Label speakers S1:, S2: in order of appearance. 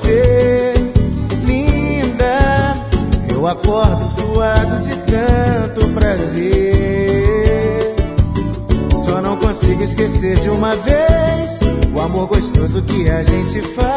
S1: você, linda. Eu acordo suado de tanto prazer. Só não consigo esquecer de uma vez o amor gostoso que a gente faz.